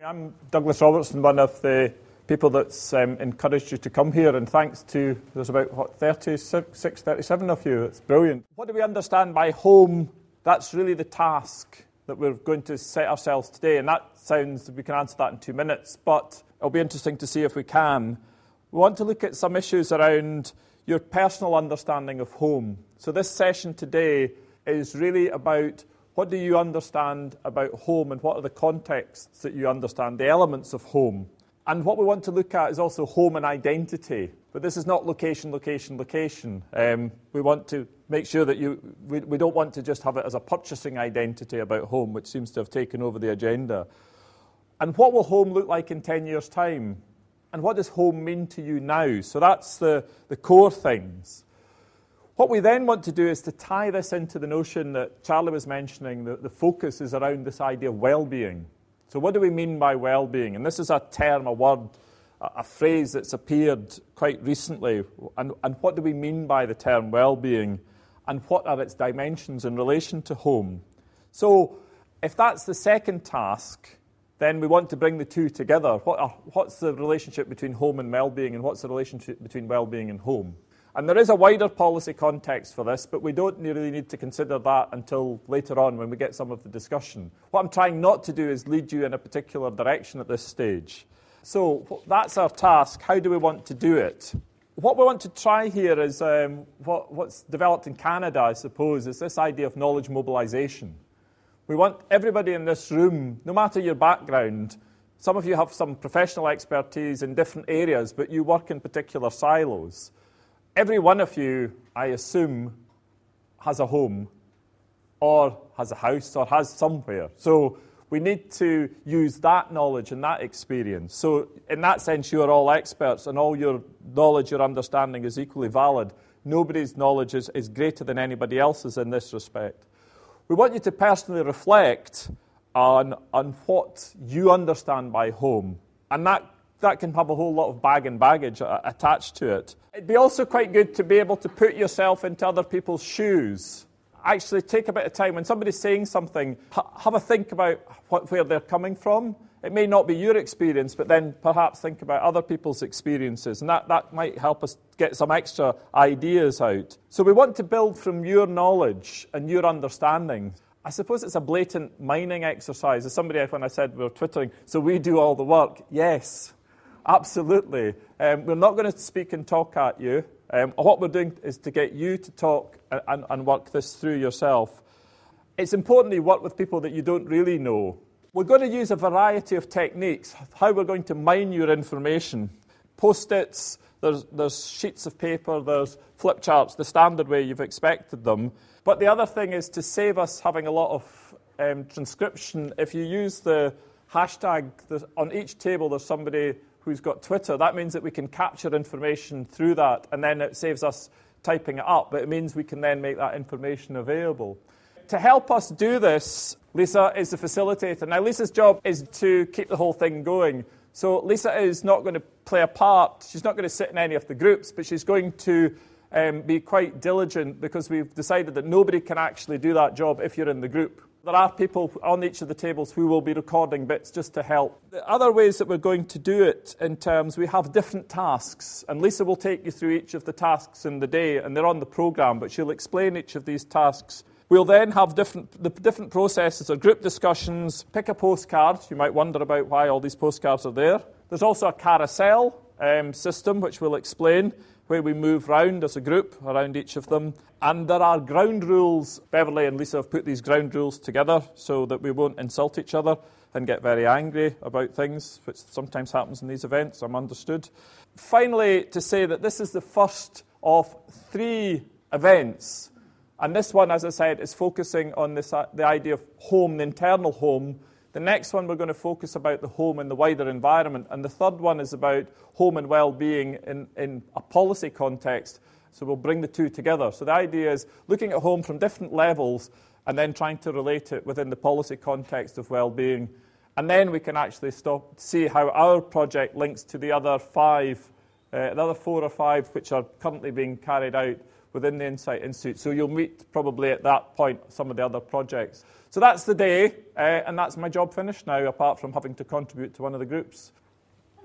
I'm Douglas Robertson, one of the people that's encouraged you to come here, and thanks to, there's about, 36, 37 of you. It's brilliant. What do we understand by home? That's really the task that we're going to set ourselves today, and that sounds, we can answer that in 2 minutes, but it'll be interesting to see if we can. We want to look at some issues around your personal understanding of home. So this session today is really about what do you understand about home and what are the contexts that you understand, the elements of home. And what we want to look at is also home and identity. But this is not location, location, location. We want to make sure that we don't want to just have it as a purchasing identity about home, which seems to have taken over the agenda. And what will home look like in 10 years' time? And what does home mean to you now? So that's the core things. What we then want to do is to tie this into the notion that Charlie was mentioning, that the focus is around this idea of well-being. So what do we mean by well-being? And this is a term, a word, a phrase that's appeared quite recently. And what do we mean by the term well-being? And what are its dimensions in relation to home? So if that's the second task, then we want to bring the two together. What's the relationship between home and well-being, and what's the relationship between well-being and home? And there is a wider policy context for this, but we don't really need to consider that until later on when we get some of the discussion. What I'm trying not to do is lead you in a particular direction at this stage. So that's our task. How do we want to do it? What we want to try here is what's developed in Canada, I suppose, is this idea of knowledge mobilization. We want everybody in this room, no matter your background, some of you have some professional expertise in different areas, but you work in particular silos. Every one of you, I assume, has a home or has a house or has somewhere. So we need to use that knowledge and that experience. So in that sense, you are all experts, and all your knowledge, your understanding is equally valid. Nobody's knowledge is greater than anybody else's in this respect. We want you to personally reflect on what you understand by home, and that can have a whole lot of baggage attached to it. It'd be also quite good to be able to put yourself into other people's shoes. Actually take a bit of time. When somebody's saying something, have a think about where they're coming from. It may not be your experience, but then perhaps think about other people's experiences, and that might help us get some extra ideas out. So we want to build from your knowledge and your understanding. I suppose it's a blatant mining exercise. As somebody, when I said we were twittering, so we do all the work. Yes. Absolutely. We're not going to speak and talk at you. What we're doing is to get you to talk and work this through yourself. It's important to work with people that you don't really know. We're going to use a variety of techniques, how we're going to mine your information. Post-its, there's sheets of paper, there's flip charts, the standard way you've expected them. But the other thing is to save us having a lot of transcription. If you use the hashtag, on each table there's somebody who's got Twitter, that means that we can capture information through that, and then it saves us typing it up, but it means we can then make that information available. To help us do this, Lisa is the facilitator. Now, Lisa's job is to keep the whole thing going. So Lisa is not going to play a part. She's not going to sit in any of the groups, but she's going to be quite diligent, because we've decided that nobody can actually do that job if you're in the group. There are people on each of the tables who will be recording bits just to help. The other ways that we're going to do it in terms, we have different tasks, and Lisa will take you through each of the tasks in the day, and they're on the programme, but she'll explain each of these tasks. We'll then have the different processes or group discussions. Pick a postcard. You might wonder about why all these postcards are there. There's also a carousel system, which we'll explain, where we move round as a group around each of them. And there are ground rules. Beverly and Lisa have put these ground rules together so that we won't insult each other and get very angry about things, which sometimes happens in these events, I'm understood. Finally, to say that this is the first of 3 events. And this one, as I said, is focusing on the idea of home, the internal home. The next one, we're going to focus about the home and the wider environment. And the third one is about home and well-being in a policy context. So we'll bring the two together. So the idea is looking at home from different levels and then trying to relate it within the policy context of well-being. And then we can actually see how our project links to the other 4 or 5 which are currently being carried out within the Insight Institute. So you'll meet probably at that point some of the other projects. So that's the day, and that's my job finished now, apart from having to contribute to one of the groups.